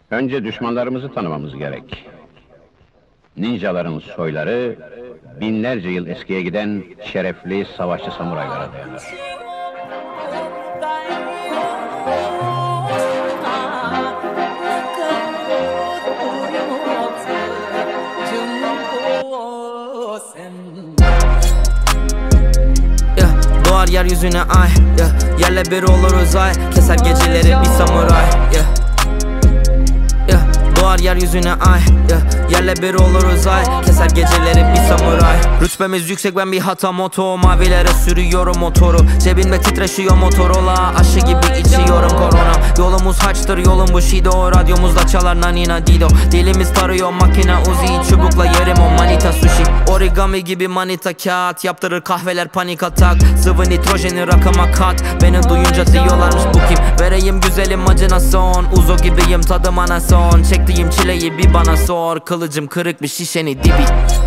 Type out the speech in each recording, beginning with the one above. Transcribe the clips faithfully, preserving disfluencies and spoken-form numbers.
Önce düşmanlarımızı tanımamız gerek. Ninjaların soyları, binlerce yıl eskiye giden şerefli savaşçı samuraylara dayanır. Doğar yeryüzüne ay, yeah. Yerle bir olur uzay, keser geceleri bir samuray, yeah. Yeah. Doğar yeryüzüne ay, yeah. Yerle bir olur uzay, keser geceleri bir samuray. Rütbemiz yüksek, ben bir hata moto, mavilere sürüyorum motoru. Cebimde titreşiyor Motorola, aşı gibi içiyorum korona. Yolumuz haçtır, yolum bu Shido, radyomuzda çalar Nanina Dido. Dilimiz tarıyor makine Uzi, çubukla yerim o manita sushi. Origami gibi manita kağıt, yaptırır kahveler panik atak. Sıvı nitrojeni rakıma kat, beni duyunca diyorlarmış bu kim. Vereyim güzelim acına son, Uzo gibiyim tadım anason. Çektiğim çileyi bir bana sor, kılıcım kırık bir şişeni dibi.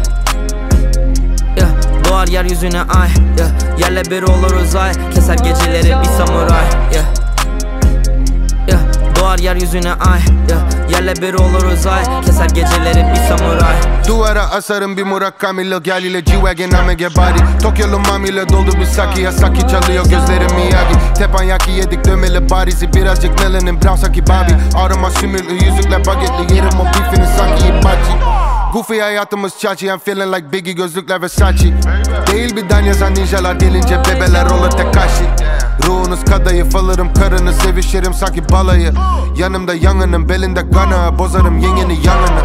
Yeah. Doğar yeryüzüne ay, yeah. Yerle bir olur uzay, keser geceleri bir samuray, yeah. Yeah. Doğar yeryüzüne ay, yeah. Yerle bir olur uzay, keser geceleri bir samuray. Duvara asarım bir Murakami Gel ile G-Wagon Amege body Tokyo'lu mamiyle doldu bir saki Yasaki çalıyor gözlerim Miyagi Teppanyaki yedik dömeli barizi Birazcık melanin brown saki Bobby Ağrıma sümüklü yüzükle bagetli Yerim o beefini sanki Hibachi Goofy hayatımız chachi I'm feeling like Biggie gözlükler Versace Değil bir dan yazan ninjalar gelince bebeler olur Tekashi Ruhunuz kadayıf alırım karını sevişirim sanki balayı Yanımda yangının belinde gana Bozarım yengeni yanını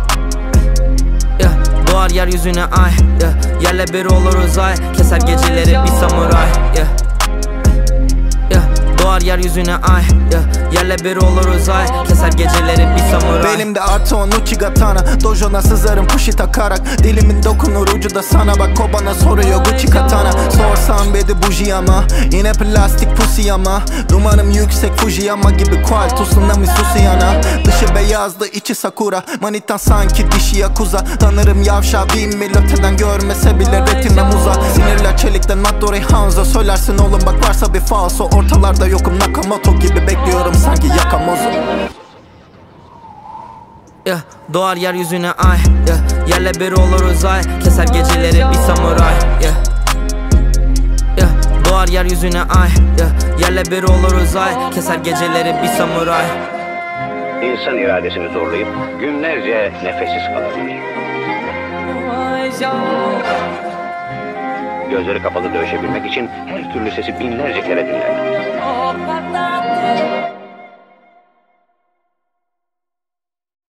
Yeah. Doğar yeryüzüne ay, yeah. Yerle bir olur uzay, keser geceleri bir samuray, yeah. Yeah. Doğar yeryüzüne ay, yeah. Yerle bir olur uzay, keser geceleri bir samuray. Belimde Aton Uchigatana Dojo'na sızarım kushi takarak Dilimin dokunur ucu da sana bak o bana soruyor Gucci katana Sorsam bedi buji ama Yine plastik pusi ama Dumanım yüksek Fujiyama gibi Kual tsunami susiyana Dışı beyazdı içi sakura Manitan sanki dişi yakuza Tanırım yavşa bin milöteden görmese bile retina muza Sinirler çelikten Hattori Hanzo Söylersin oğlum bak varsa bir falso Ortalarda yokum Nakamoto gibi bekliyorum sanki Yakamozo. Yeah. Doğar yeryüzüne ay, yeah. Yerle bir olur uzay, keser geceleri bir samuray, yeah. Yeah. Doğar yeryüzüne ay, yeah. Yerle bir olur uzay, keser geceleri bir samuray. İnsan iradesini zorlayıp günlerce nefessiz kalabilir. Gözleri kapalı dövüşebilmek için her türlü sesi binlerce kere dinler.